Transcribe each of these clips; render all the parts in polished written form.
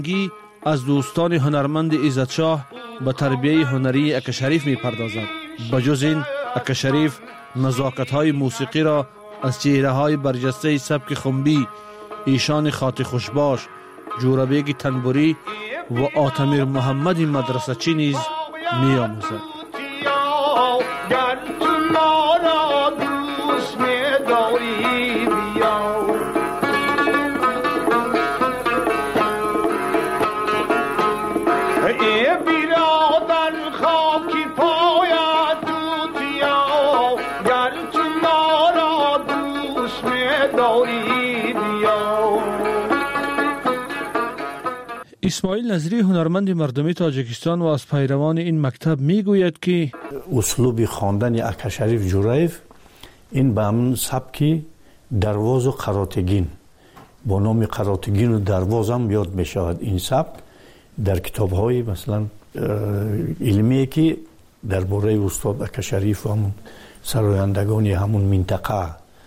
از دوستان هنرمند عزتشاه به تربیه هنری اکشریف می پردازد. بجز این اکشریف نزاکت‌های موسیقی را از چهره‌های برجسته سبک خنبی ایشان خاطی خوشباش، جوربیگ تنبوری و آتمیر محمد مدرسه‌چی نیز می آموزد. اسماعیل نظری هنرمند مردمی تاجیکستان و از پیروان این مکتب میگوید که اسلوب خواندن اکشریف جورایف این به همون سبکی درواز و قراتگین با نام قراتگین و درواز هم یاد می شود. این سبک در کتاب های مثلا علمی که درباره استاد اکشریف و همون سرایندگانی همون منطقه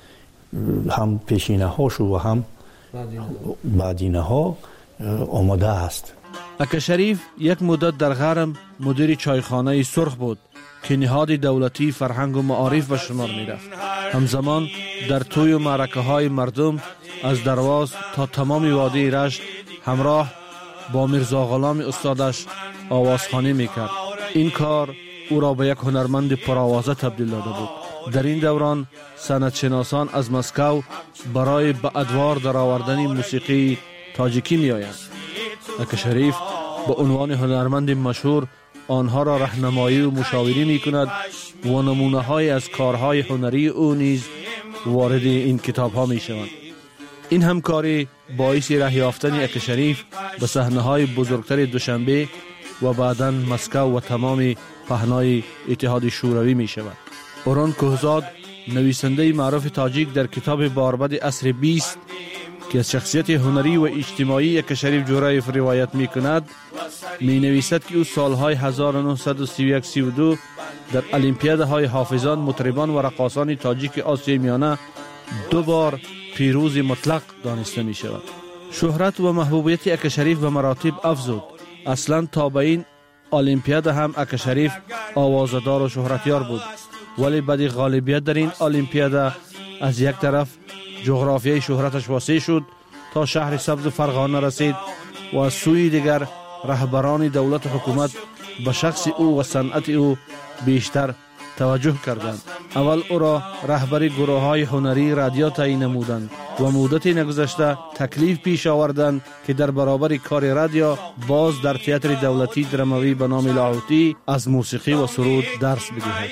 هم پیشینه هاشو و هم بعدینه ها آماده است. اکشریف یک مدت در غرم مدیر چایخانه سرخ بود که نهاد دولتی فرهنگ و معارف به شمار می رفت. همزمان در توی و معرکه های مردم از درواز تا تمام وادی رشت همراه با میرزا غلام استادش آوازخوانی می کرد. این کار او را به یک هنرمند پرآوازه تبدیل داده بود. در این دوران سنت شناسان از مسکو برای به ادوار در آوردن موسیقی تاجیکی می آیند. اکشریف به عنوان هنرمند مشهور آنها را راهنمایی و مشاوری می کند و نمونه های از کارهای هنری او نیز وارد این کتاب ها می شوند. این همکاری باعث راه یافتن اکشریف به صحنه های بزرگتر دوشنبه و بعداً مسکو و تمام پهنای اتحاد شوروی می شود. اورون کوهزاد نویسنده معروف تاجیک در کتاب باربد عصر 20 که از شخصیت هنری و اجتماعی اکشریف جورایف روایت می کند می نویسد که او سالهای 1931-32 در المپیادهای حافظان، مطربان و رقاصان تاجیک آسیای میانه 2 بار پیروز مطلق دانسته می شود. شهرت و محبوبیت اکشریف به مراتب افزود. اصلا تا به این المپیاد هم اکشریف آوازدار و شهرتیار بود، ولی بعد غالبیت در این المپیاد از یک طرف جغرافیای شهرتش واسع شد تا شهر سبز فرغانه رسید و از سوی دیگر رهبران دولت و حکومت به شخص او و صنعت او بیشتر توجه کردند. اول او را رهبر گروه های هنری رادیو تعیین نمودند و مدت نگذشته تکلیف پیش آوردند که در برابر کار رادیو باز در تئاتر دولتی دراموی به نام لاهوتی از موسیقی و سرود درس بدهد.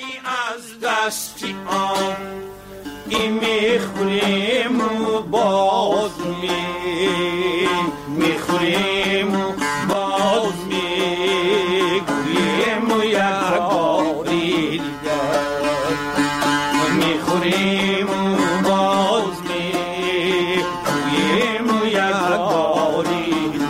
میخوریم و باز میخوریم و باز میگویم و یکاری دیگر میخوریم و باز میگویم و یکاری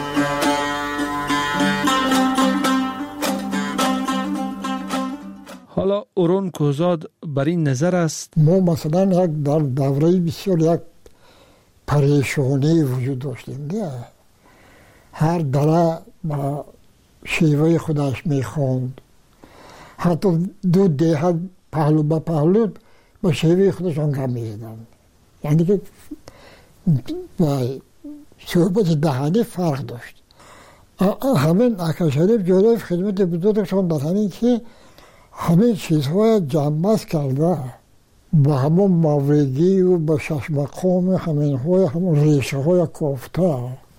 حالا اورون کوهزاد بر این نظر است ما مثلا در دوره بسیار یک پریشانی وجود داشتیم. هر دره با شیوه خودش میخوند، حتی 2 دهه پهلو به پهلو با شیوه خودش آنگاه میزدن، یعنی که صحبت دهانی فرق داشت. همین اکشریف جورایف خدمت بزرگشان در همین که همه چیزهای جمع‌بست کرده با همون ماویگی و با 6 مقام همون ریشه های کافته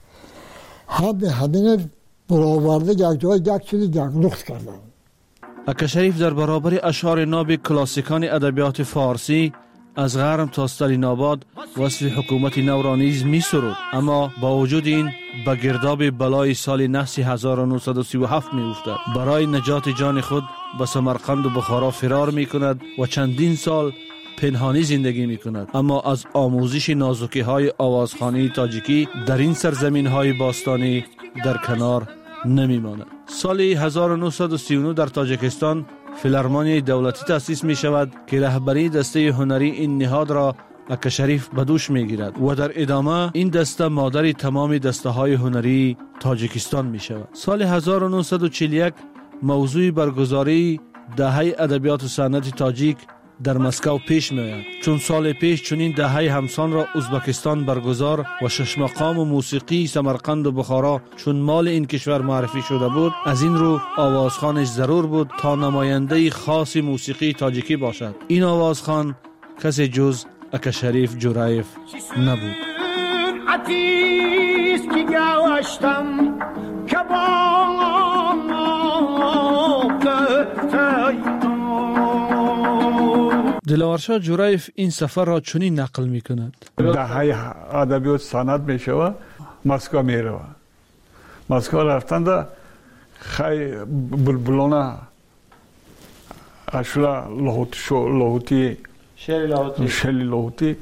همین برآورده یک جای یک چیزی جنگلوخت کردن. اکشریف در برابر اشعار ناب کلاسیکان ادبیات فارسی از غرم تا استالین آباد وصف حکومت نو را نیز می سرود، اما با وجود این به گرداب بلای سال نحس 1937 می افتد. برای نجات جان خود به سمرقند و بخارا فرار می کند و چندین سال پنهانی زندگی می کند، اما از آموزش نازکی های آوازخوانی تاجیکی در این سرزمین های باستانی در کنار نمی ماند. سال 1939 در تاجیکستان فیلارمونی دولتی تأسیس می شود که رهبری دسته هنری این نهاد را اکا شریف به دوش می گیرد و در ادامه این دسته مادر تمام دسته های هنری تاجیکستان می شود. سال 1941 موضوع برگزاری دهه ادبیات و صنعت تاجیک در مسکو پیش می آید. چون سال پیش چنین دهه همسان را ازبکستان برگزار و شش مقام و موسیقی سمرقند و بخارا چون مال این کشور معرفی شده بود، از این رو آوازخانش ضرور بود تا نماینده خاص موسیقی تاجیکی باشد. این آوازخان کسی جز اکا شریف جورایف نبود. دلاورشاه جورایف این سفر را چنین نقل می کند: دهه ادبیات صنعت می شود، مسکو می رود. مسکو رفتند خیلی بلبلانه اشلا لاهوتی شلی لاهوتی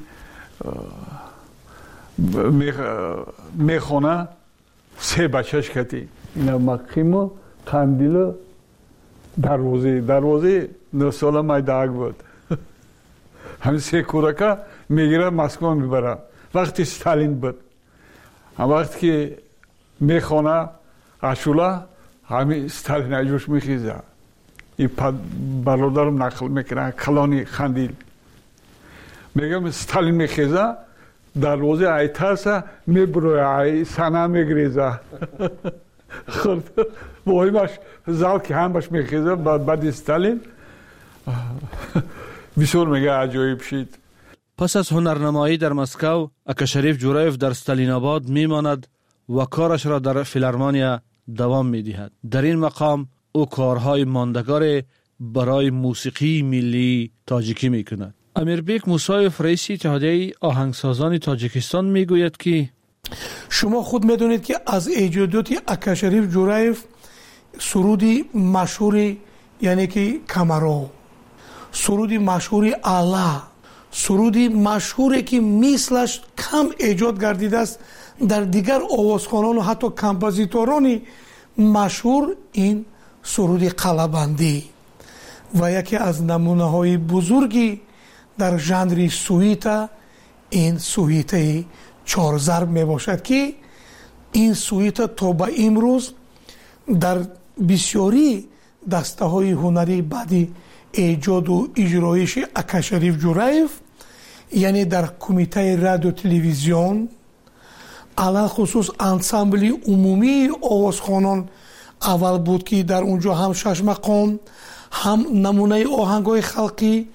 میخونه سه بچهش کتی اینا مقیم و قندیل و دروازه 9 ساله مایداگ بود. همین سه کودک میگیره مسکو میبره. وقتی ستالین بود، وقتی که میخونه اشولا همین ستالین اجوش میخیزه. این برادرم نقل میکنه کلانی خندیل میگم ستالین میخیزه دروازه ایتاسه میبروی سنا میگریزه. خورد وایمش زال که هم باش میخیزه بعد ستالین بسیار میگه عجایب شید. پس از هنرنمایی در مسکو اکا شریف جورایف در استالین آباد میماند و کارش را در فیلارمونیا دوام میدهد. در این مقام او کارهای ماندگار برای موسیقی ملی تاجیکی میکند. امیربیک موسایف رئیس اتحادیه آهنگسازان تاجیکستان میگوید که شما خود میدونید که از ایجادات اکا شریف جورایف سرودی مشهوری یعنی که کمرو، سرودی مشهوری اعلی، سرودی مشهوری که مثلش کم ایجاد گردیده است در دیگر آوازخوانان و حتی کمپوزیتورانی مشهور، این سرودی قلبندی و یکی از نمونه های بزرگی در ژانر سویت این سویت 4 ضرب می باشد که این سویت تا به امروز در بسیاری دسته های هنری بعدی ایجاد و اجرایش اکا شریف جورایف یعنی در کمیته رادیو تلویزیون علاوه خصوص انسامبل عمومی آوازخوانان اول بود که در اونجا هم 6 مقام، هم نمونه آهنگای خلقی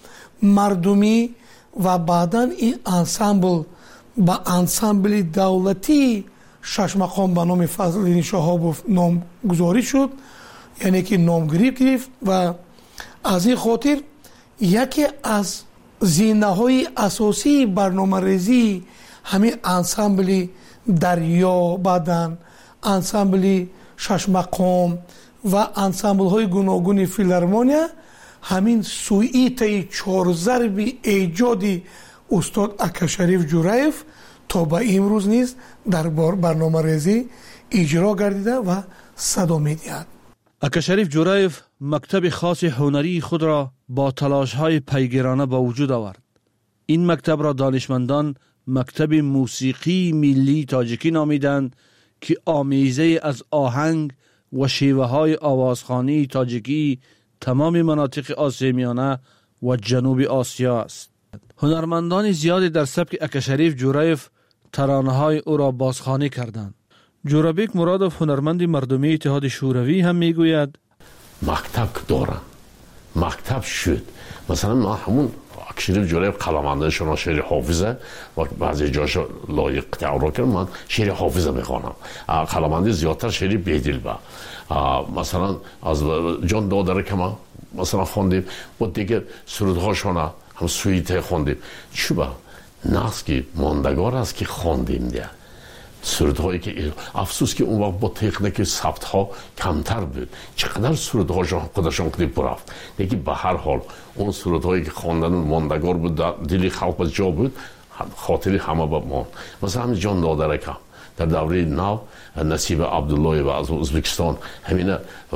مردمی و بعدا این انسامبل با انسامبل دولتی 6 مقام به نام فضلالدین شهابوف نام گذاری شد، یعنی که نام گرفت و از این خاطر یکی از زینه‌های اساسی برنامه‌ریزی همین انسامبل دریا، بعدن انسامبل 6 مقام و انسامبل‌های گوناگون فیلارمونیا همین سویت 4 ضرب ایجادی استاد اکا شریف جورایف تا به امروز نیز در برنامه‌ریزی اجرا گردیده و صدا می‌دهد. اکا شریف جورایف مکتب خاص هنری خود را با تلاش‌های پیگیرانه با وجود آورد. این مکتب را دانشمندان مکتب موسیقی ملی تاجیکی نامیدند که آمیزه از آهنگ و شیوه‌های آوازخوانی تاجیکی تمام مناطق آسیای میانه و جنوب آسیا است. هنرمندان زیادی در سبک اکا شریف جورایف ترانه‌های او را بازخوانی کردند. جورابیک مرادوف هنرمند مردمی اتحاد شوروی هم میگوید مکتب دارم، مکتب شد. مثلا ما همون اکا شریف جورایف قلمنده شما شعر حافظه و بعضی جاش لایق تعارف کردم، من شعر حافظه میخوانم. قلمنده زیادتر شعر بیدل با مثلا از جان دادره که ما مثلا خوندیم و دیگه سرودهاشون هم سویته خوندیم. چوبا نقص که ماندگار است که خوندیم دیگه سرودهایی که افسوس که اون وقت با تکنیک ثبت ها کمتر بود. چقدر سرودهاشون خودشون کلیپ رفت دیگه. به هر حال اون سرودهایی که خواندن ماندگار بود در دل خلق جا بود، خاطری همه با ما. مثلا همین جان دادره که در دوره نو نصیب عبدالله و از ازبکستان همین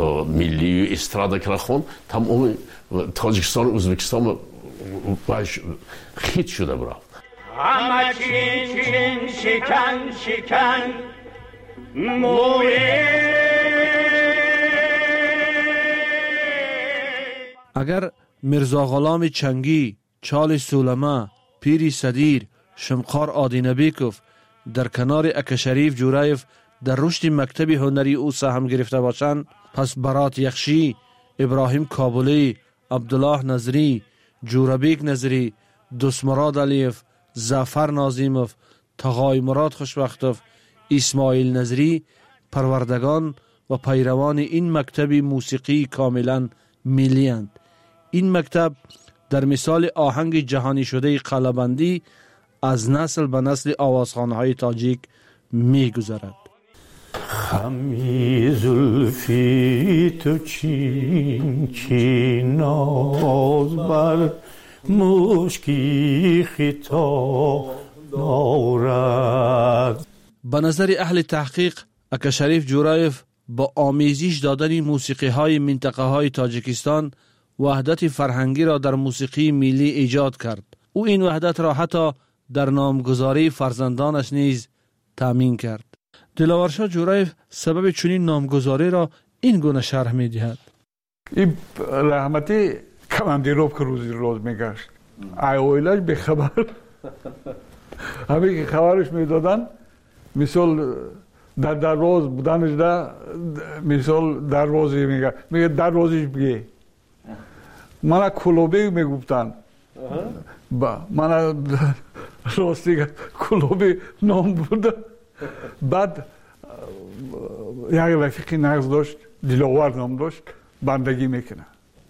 ملی و استرادا که خوند تمام تاجیکستان و ازبکستان خیت شده برافت. همه چین چین شکن شکن موی. اگر میرزا غلام چنگی، چال سولمه، پیری صدیر، شمقار آدینبیکوف در کنار اکشریف جورایف در رشد مکتب هنری او سهم گرفته باشند، پس برات یخشی، ابراهیم کابلی، عبدالله نظری، جوربیک نظری، دوستمراد علیف، زفر نازیموف، تقای مراد خوشبختوف، اسماعیل نظری پروردگان و پیروان این مکتب موسیقی کاملا ملی اند. این مکتب در مثال آهنگ جهانی شده قلبندی از نسل به نسل آوازخوان‌های تاجیک می گذرد. خمی زلفی تو چین چین ناز بر مشکی خطاب دارد. به نظر اهل تحقیق، اکشریف جورایف با آمیزش دادن موسیقی های منطقه های تاجیکستان وحدت فرهنگی را در موسیقی ملی ایجاد کرد. او این وحدت را حتی در نامگذاری فرزندانش نیز تامین کرد. دلاور شاه جورایف سبب چنین نامگذاری را این گونه شرح می دهد. این رحمتی کماندیروفکا روز میگشت. اویلش به خبر همه که خبرش میدادن، مثال در روز بودنش ده، مثال در روزی میگه در روزش بگی من کلوبی میگفتن، من راستی کلوبی نام بوده. بعد یک رفیقی نغز داشت، دلاور نام داشت، بندگی میکنه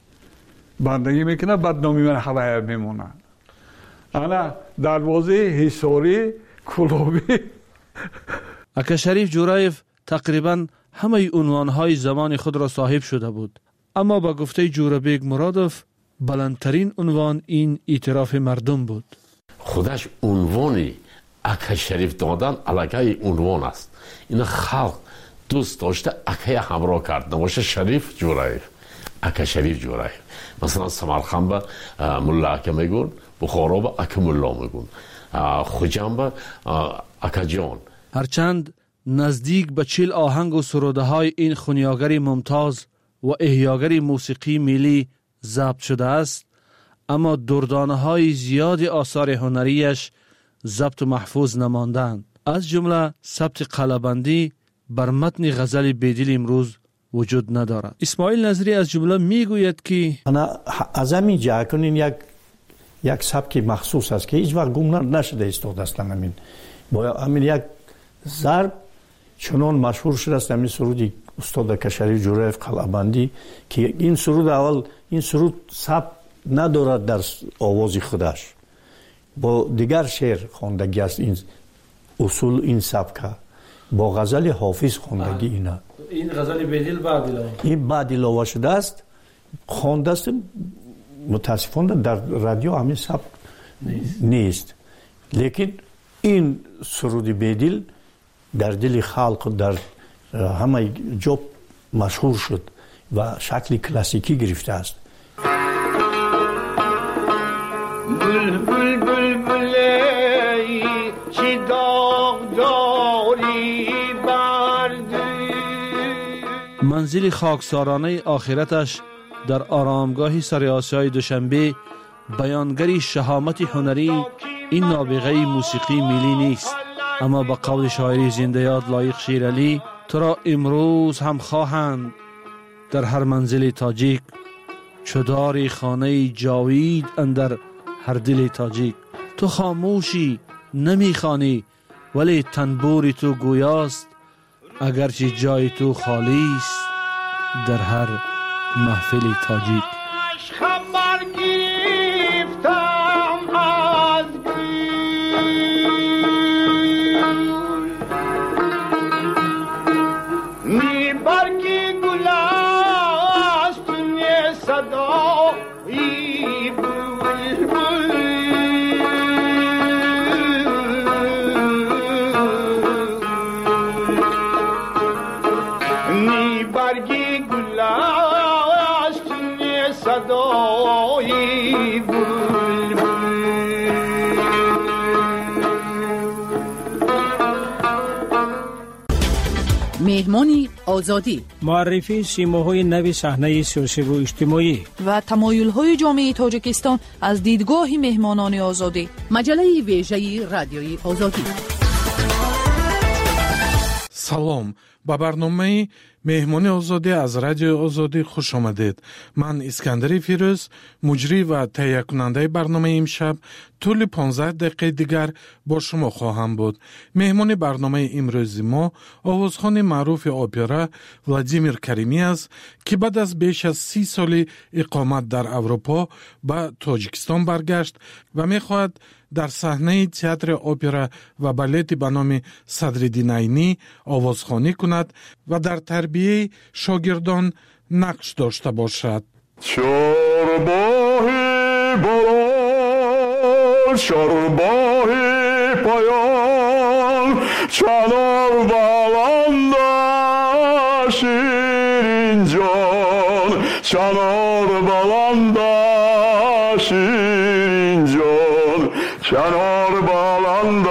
بعد نامی من حوایه میمونه. انا دروازه حصاری کلوبی. اکشریف جورایف تقریبا همه عنوانهای زمان خود را صاحب شده بود، اما با گفته جوربیک مرادوف بلندترین عنوان این اعتراف مردم بود. خودش عنوانی اکشریف دادن علاقه عنوان است. این خلق دوست داشته اکه همراه کرد، نماشه شریف جورایف، اکشریف جورایف. مثلا سمرقند به ملا اکه میگون، بخارا به اکه ملا میگون، خوجان به اکه جان. هرچند نزدیک به 40 آهنگ و سروده های این خونیاگر ممتاز و احیاگر موسیقی ملی ضبط شده است، اما دردانه های زیاد آثار هنریش ضبط و محفوظ نماندند. از جمله ثبت قلبندی بر متن غزل بیدل امروز وجود ندارد. اسماعیل نظری از جمله میگوید که انا از همین جا کنین یک سبک مخصوص است که هیچ وقت گم نشده است دستم. همین با همین یک ضرب چنان مشهور شده است، همین سرودی استاد اکشریف جورایف قلبندی که این سرود اول این سرود سبک ندارد در آواز خودش، با دیگر شعر خواندگی است. این اصول این سبک با غزل حافظ خواندگی اینا. این غزل بیدل بعد علاوه شده است، خوانده است. متاسفانه در رادیو همین سبک نیست، لیکن این سرود بیدل در دل خلق در همه جا مشهور شد و شکل کلاسیکی گرفته است. بلبل بلبلی چی داغ داری بردی. منزل خاکسارانه آخرتش در آرامگاه سرآسیای دوشنبه بیانگری شهامت هنری این نابغه موسیقی ملی نیست، اما با قول شاعری زنده یاد لایق شیرعلی، تو را امروز هم خواهند در هر منزل تاجیک، چداری خانه جاوید اندر هر دل تاجیک. تو خاموشی نمیخوانی ولی تنبور تو گویاست، اگرچه جای تو خالی است در هر محفل تاجیک. خبر گرفتم از نی برگی گل است نی صدایی بلبل. نی برگی گل است نی صدایی بلبل. مهمانی آزادی، معرفی سیماهای نو صحنه سیاسی و اجتماعی و تمایل‌های جامعه تاجیکستان از دیدگاه مهمانان آزادی. مجله ویژه رادیوی آزادی. سلام، با برنامه مهمانی آزادی از رادیو آزادی خوش آمدید. من اسکندر فیروز، مجری و تهیه کننده برنامه امشب، طول 15 دقیقه دیگر با شما خواهم بود. مهمان برنامه امروز ما آوازخوان معروف اپرا ولادیمیر کریمی است که بعد از بیش از 30 سال اقامت در اروپا به تاجیکستان برگشت و می‌خواهد در صحنه تئاتر اپرا و بالت به نام صدرالدین عینی آوازخوانی کند و در تربیه شاگردان نقش داشته باشد. چرباهی بران، چرباهی پایان، چنار بلند شیرین جان، چنار بلند شیرین جان، چنار بلند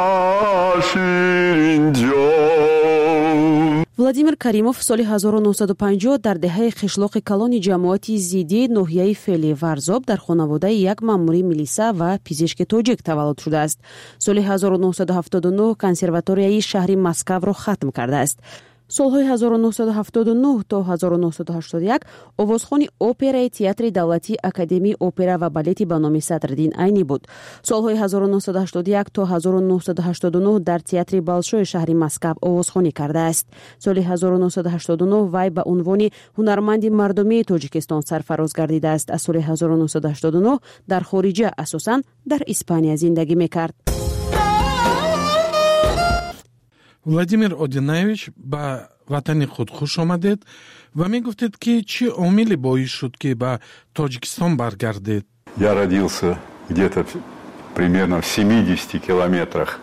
شیرین جان. владимир каримов соли 1950 дар деҳаи қишлоқи калони ҷамоати зидди ноҳияи феъли варзоб дар хонаводаи як маъмури милиса ва пизишки тоҷик таваллуд шудааст. соли 1979 консерваторияи шаҳри Москавро хатм кардааст. солҳои 1979 то 1981 овозхони операи театри давлатии академияи опера ва балети ба номи Садриддин Айнӣ буд. солҳои 1981 то 1989 дар театри Балшои шаҳри Москав овозхонӣ кардааст. соли 1989 вай ба унвони ҳунарманди мардумии Тоҷикистон сарфароз гардидааст. аз соли 1989 дар хориҷа, асосан дар Испания зиндагӣ мекард. владимир одинаевич, ба ватани худ хуш омадед ва мегуфтед ки чӣ омили боис шуд ки ба Тоҷикистон баргардед? Я родился где-то примерно в 70 километрах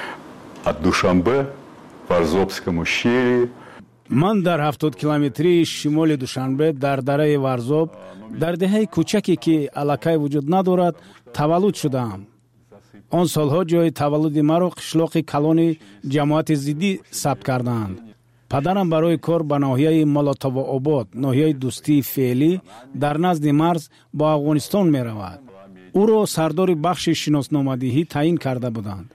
от Душанбе, в Варзобском ущелье. ман дар 70 километри шимоли Душанбе дар дараи Варзоб дар деҳаи кӯчаке ки аллакай вуҷуд надорад таваллуд шудаам. он солҳо ҷои таваллуди маро қишлоқи калони ҷамоати зиддӣ сабт кардаанд. падарам барои кор ба ноҳияи Молотовообод, ноҳияи дӯстии феълӣ дар назди марз ба Афғонистон меравад. ӯро сардори бахши шиносномадиҳӣ таъин карда буданд.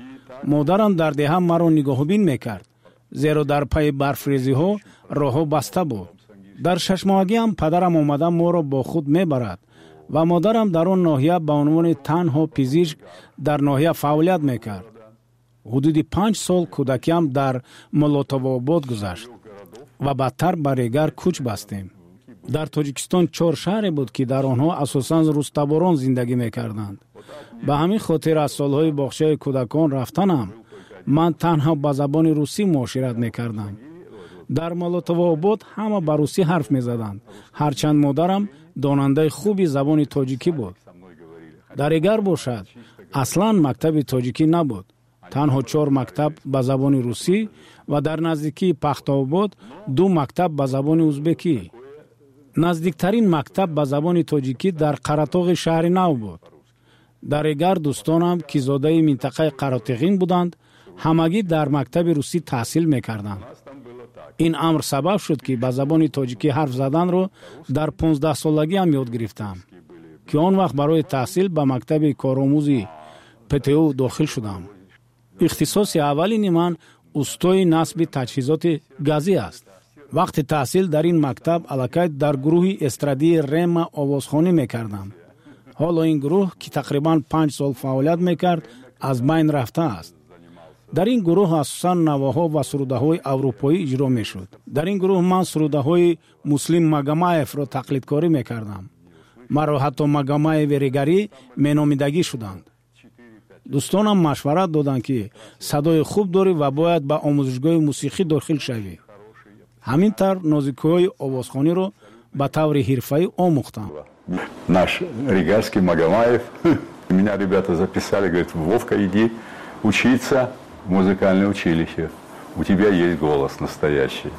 модарам дар деҳа маро нигоҳубин мекард, зеро дар пайи барфрезиҳо роҳҳо баста буд. дар шашмоҳагиам падарам омада моро бо худ мебарад ва модарам дар он ноҳия ба унвони танҳо пизишк дар ноҳия фаъолият мекард. ҳудуди 5 сол кӯдакиам дар Молотовообод гузашт ва баъдтар ба Регар кӯч бастем. дар Тоҷикистон 4 шаҳре буд ки дар онҳо асосан рӯстаборон зиндагӣ мекарданд. ба ҳамин хотир аз солҳои бохшаи кӯдакон рафтанам ман танҳо ба забони русӣ муошират мекардам. дар Молотовообод ҳама ба русӣ ҳарф мезаданд, ҳарчанд модарам донандаи хуби забони тоҷикӣ буд. дар Регар бошад, аслан мактаби тоҷикӣ набуд, танҳо 4 мактаб ба забони русӣ ва дар наздикии Пахтаобод 2 мактаб ба забони узбекӣ. наздиктарин мактаб ба забони тоҷикӣ дар Қаратоғи шаҳри Нав буд. дар Регар дӯстонам ки зодаи минтақаи Қаратиғин буданд, ҳамагӣ дар мактаби русӣ таҳсил мекарданд. ин амр сабаб шуд ки ба забони тоҷикӣ ҳарф заданро дар 15-солагиам ёд гирифтам, ки он вақт барои таҳсил ба мактаби коромӯзи ПТУ дохил шудам. ихтисоси аввалини ман устои насби таҷҳизоти газӣ аст. вақти таҳсил дар ин мактаб аллакай дар гурӯҳи эстрадии Рема овозхонӣ мекардам. ҳоло ин гурӯҳ, ки тақрибан 5 сол фаъолият мекард, аз байн рафтааст. дар ин гурӯҳ асосан навоҳо ва сурудаҳои аврупоӣ иҷро мешуд. дар ин гурӯҳ ман сурудаҳои Муслим Магомаевро тақлидкорӣ мекардам. маро ҳатто Магомаеви регарӣ меномидагӣ шуданд. дӯстонам машварат доданд ки садои хуб дорӣ ва бояд ба омӯзишгоҳи мусиқӣ дохил шавӣ. ҳамин тавр нозикиҳои овозхониро ба таври ҳирфаӣ омӯхтам. Наш регарский Магомаев, меня ребята записали, говорят: Вовка, иди учиться в музыкальное училище. У тебя есть голос настоящий.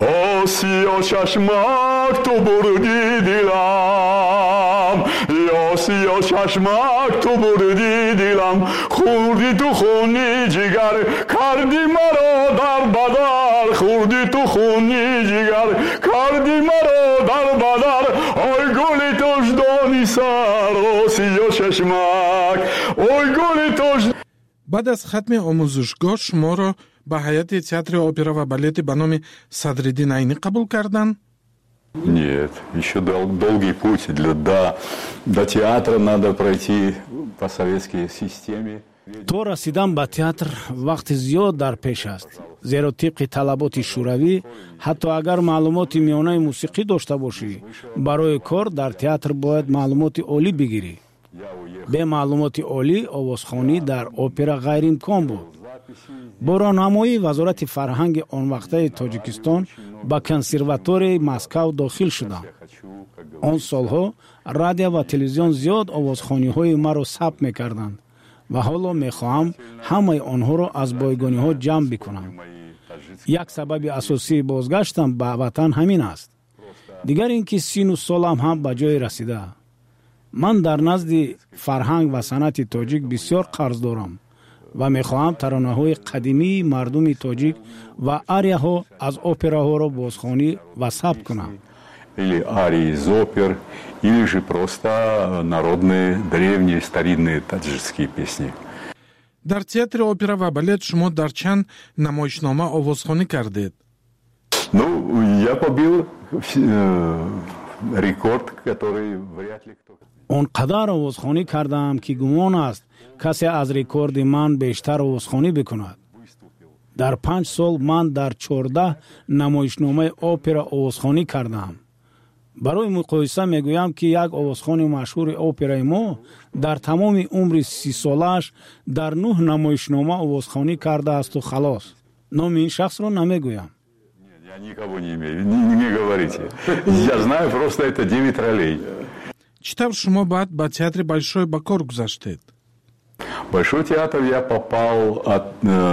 Осио чашмак ту бурди дилам, осио чашмак ту бурди дилам, хурди ту хуни джигар. کردی مرا در بدر خوردی تو خونی جگر کردی مرا در بدر آی گلی توش دانی سر سیاه چشمک آی گلی توش. بعد از ختم آموزشگاه شما را به هیئت театра опера و балет به نام صدرالدین عینی قبول کردند؟ Нет, еще долгий путь. До театра надо пройти по советской системе. то расидан ба театр вақти зиёд дар пеш аст, зеро тибқи талаботи шӯравӣ ҳатто агар маълумоти миёнаи мусиқӣ дошта бошӣ, барои кор дар театр бояд маълумоти олӣ бигирӣ. бе маълумоти олӣ овозхонӣ дар опера ғайриимкон буд. бо роҳнамоии вазорати фарҳанги онвақтаи тоҷикистон ба консерваторияи Москав дохил шудам. он солҳо радио ва телевизион зиёд овозхониҳои маро сабт мекарданд ва ҳоло мехоҳам ҳамаи онҳоро аз бойгониҳо ҷамъ бикунам. як сабаби асосии бозгаштам ба ватан ҳамин аст. дигар ин ки сину солам ҳам ба ҷое расида. ман дар назди фарҳанг ва санъати тоҷик бисёр қарз дорам ва мехоҳам таронаҳои қадимии мардуми тоҷик ва арияҳо аз операҳоро бозхонӣ ва сабт кунам. Или арии из опер, или же просто народные, древние, старинные таджикские песни. дар театри опера ва балет шумо дар чанд намоишнома овозхонӣ кардед? Ну, я побил рекорд, который вряд ли кто... он қадар овозхонӣ кардам ки гумон аст касе аз рекорди ман бештар овозхонӣ бикунад. дар 5 сол ман дар 14 намоишномаи опера овозхонӣ кардам. барои муқоиса мегӯям ки як овозхони машҳури операи мо дар тамоми умри 30 солааш дар 9 намоишнома овозхонӣ кардаасту халос. номи ин шахсро намегӯям. Я никого не имею, не говорите. Я знаю, просто это 9 ролей. чӣ тавр шумо баъд ба театри Большой ба кор гузаштед? Большой театр я попал от...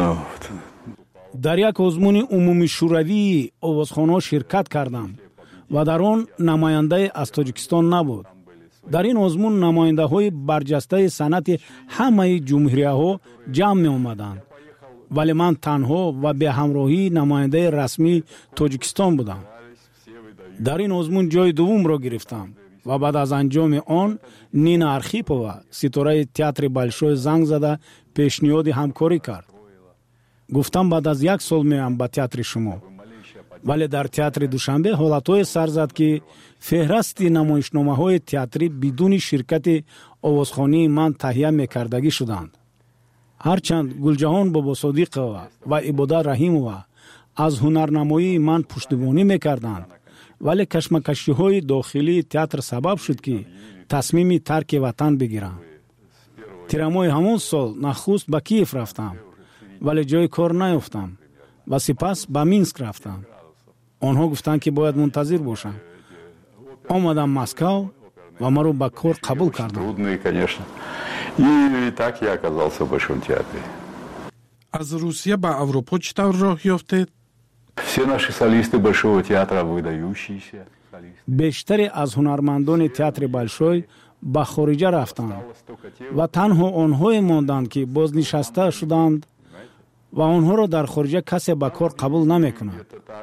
дар як озмуни умумишӯравии овозхонҳо ширкат кардам ва дар он намояндае аз Тоҷикистон набуд. дар ин озмун намояндаҳои барҷастаи санъати ҳамаи ҷумҳурияҳо ҷамъ меомаданд, вале ман танҳо ва бе ҳамроҳии намояндаи расмии Тоҷикистон будам. дар ин озмун ҷои дуввумро гирифтам ва баъд аз анҷоми он Нина Архипова, ситораи театри Большой, занг зада пешниҳоди ҳамкорӣ кард. гуфтам баъд аз 1 сол меам ба театри шумо. вале дар театри Душанбе ҳолатҳое сар зад ки феҳрасти намоишномаҳои театрӣ бидуни ширкати овозхонии ман таҳия мекардагӣ шуданд. ҳарчанд Гулҷаҳон Бобосодиқова ва Ибодат Раҳимова аз ҳунарнамоии ман пуштибонӣ мекарданд, вале кашмакашиҳои дохилии театр сабаб шуд ки тасмими тарки ватан бигирам. тирамоҳи ҳамон сол нахуст ба Киев рафтам, вале ҷои кор наёфтам ва сипас ба Минск рафтам. онҳо гуфтанд ки бояд мунтазир бошам. омадам Москав ва маро ба кор қабул карданд. Трудные, конечно. И так я оказался в Большом театре. аз Русия ба Авропа чӣ тавр роҳ ёфтед? Все наши солисты Большого театра выдающиеся. бештаре аз ҳунармандони театри Большой ба хориҷа рафтанд ва танҳо онҳое монданд ки бознишаста шуданд ва онҳоро дар хориҷа касе ба кор қабул намекунад.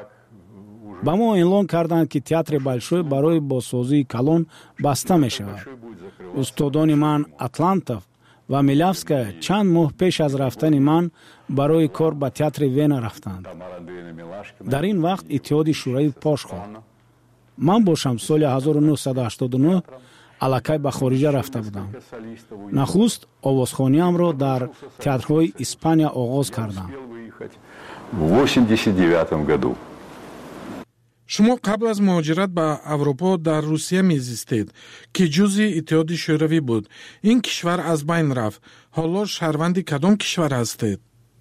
ба мо эълон карданд ки театри Большой барои бозсозии калон баста мешавад. устодони ман Атлантов ва Милявская чанд моҳ пеш аз рафтани ман барои кор ба театри Вена рафтанд. дар ин вақт иттиҳоди шӯравӣ пош хӯрд. ман бошам соли 1989 аллакай ба хориҷа рафта будам. нахуст овозхониамро дар театрҳои Испания оғоз кардам. В 89 году. шумо қабл аз муҳоҷират ба Аврупо дар Русия мезистед ки ҷузъи иттиҳоди шӯравӣ буд. ин кишвар аз байн рафт. ҳоло шаҳрванди кадом кишвар ҳастед?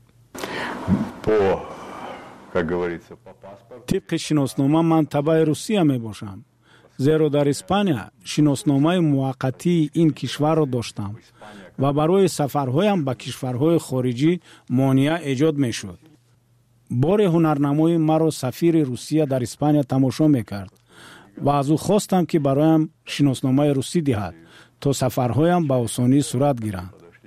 тибқи шиноснома ман табаи Русия мебошам, зеро дар Испания шиносномаи муваққатии ин кишварро доштам ва барои сафарҳоям ба кишварҳои хориҷӣ монеа эҷод мешуд. боре ҳунарнамои маро сафири Русия дар Испания тамошо мекард ва аз ӯ хостам ки бароям шиносномаи русӣ диҳад, то сафарҳоям ба осонӣ сурат гиранд.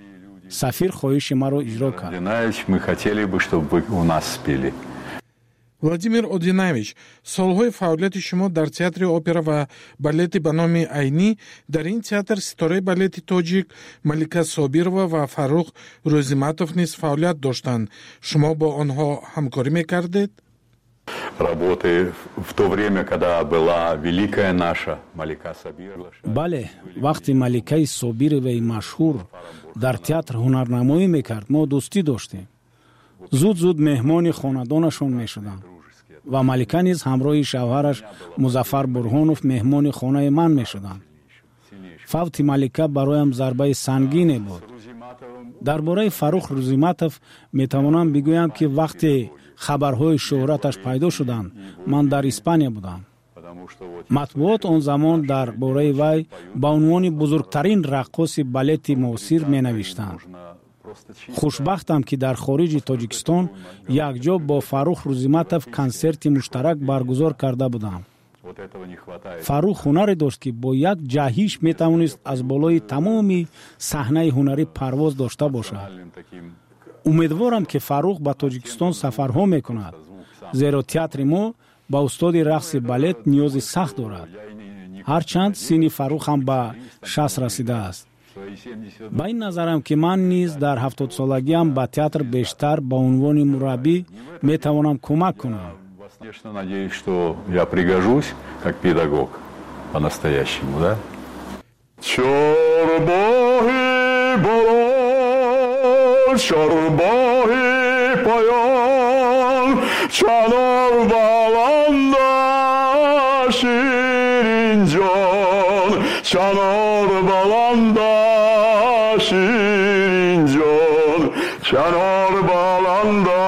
сафир хоҳиши маро иҷро кард. Мы хотели бы, чтобы вы у нас спели. владимир одинаевич, солҳои фаъолияти шумо дар театри опера ва балети ба номи айнӣ, дар ин театр ситораи балети тоҷик Малика Собирова ва Фаррух Рӯзиматов низ фаъолият доштанд. Шумо бо онҳо ҳамкорӣ мекардед? Работы в то время, когда была великая наша Малика Собирова. бале, вақти Маликаи Собироваи машҳур дар театр ҳунарнамоӣ мекард, мо дӯстӣ доштем. зуд меҳмони хонадонашон мешудам ва Малика низ ҳамроҳи шавҳараш Музаффар Бурҳонов меҳмони хонаи ман мешуданд. фавти Малика бароям зарбаи сангине буд. дар бораи Фаррух Рӯзиматов метавонам бигӯям, ки вақте хабарҳои шӯҳраташ пайдо шуданд, ман дар Испания будам. матбуот он замон дар бораи вай ба унвони бузургтарин раққоси балети муосир менавиштанд. хушбахтам, ки дар хориҷи Тоҷикистон якҷо бо Фаррух Рӯзиматов консерти муштарак баргузор карда будам. Фаррух ҳунаре дошт, ки бо як ҷаҳиш метавонист аз болои тамоми саҳнаи ҳунарӣ парвоз дошта бошад. умедворам, ки Фаррух ба Тоҷикистон сафарҳо мекунад, зеро театри мо ба устоди рақси балет ниёзи сахт дорад. ҳарчанд синни Фаррух ҳам ба 60 расидааст. ба ин назарам, ки ман низ дар 70-солагиам ба театр бештар ба унвони мураббӣ метавонам кӯмак кунам. Конечно, надеюсь, что я пригожусь как педагог по-настоящему, да? Чорбоҳи поён чанор баланда ширинҷон чанор баланда ширинҷон чанор баланда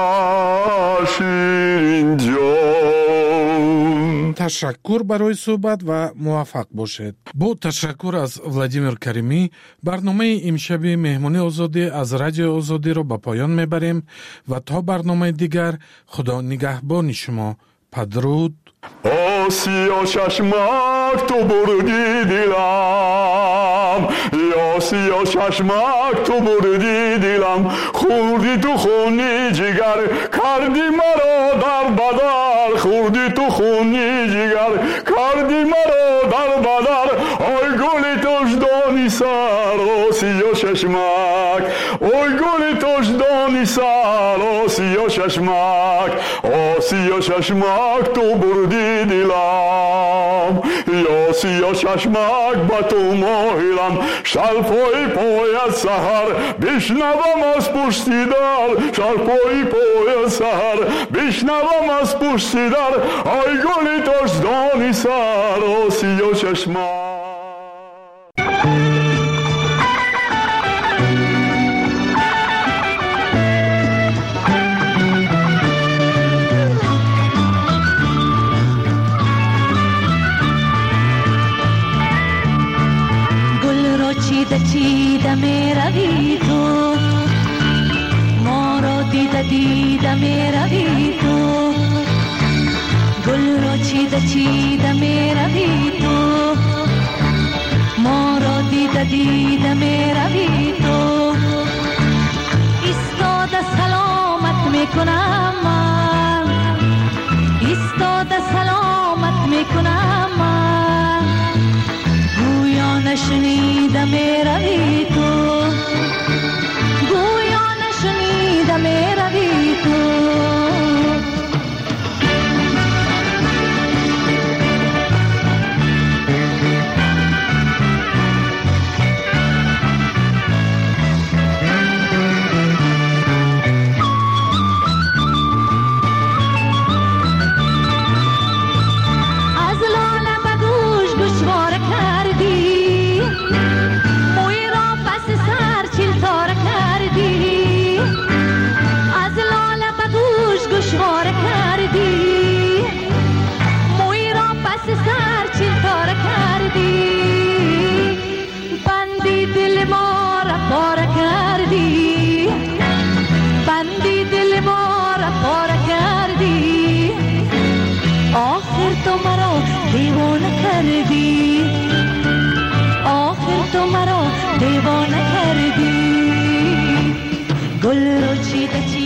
ширинҷон. ташаккур барои суҳбат ва муваффақ бошед. бо ташаккур аз Владимир Каримӣ, барномаи имшаби меҳмони озодӣ аз радиои озодиро ба поён мебарем ва то барномаи дигар худо нигаҳбони шумо. падруд. Осиё чашмак ту бурди дилам, Осиё чашмак ту бурди дилам, хурди ту хуни ҷигар, карди маро дар бадар, хурди ту хуни ҷигар, карди маро дар бадар, ой гули туждони сар, Осиё чашмак, ой гули туждони сар, Осиё чашмак, Осиё чашмак ту бурди дилам, Осиё чашмак ба ту моҳилам, шарпои пояд саҳар, бишнавам аз пушти дар, шарпои пояд саҳар, бишнавам аз пушти дар, ой гули туждони сар, Осиё чашмак. چیده می روی تو ما را دیده می روی تو گل را چیده می روی تو ما را دیده می روی تو ایستاده سلامت می کنم من ایستاده سلامت می کنم من گویا نشنیده می روی تو گویا نشنیده می روی تو آخر تو مرا دیوانه کردی گل رو چیده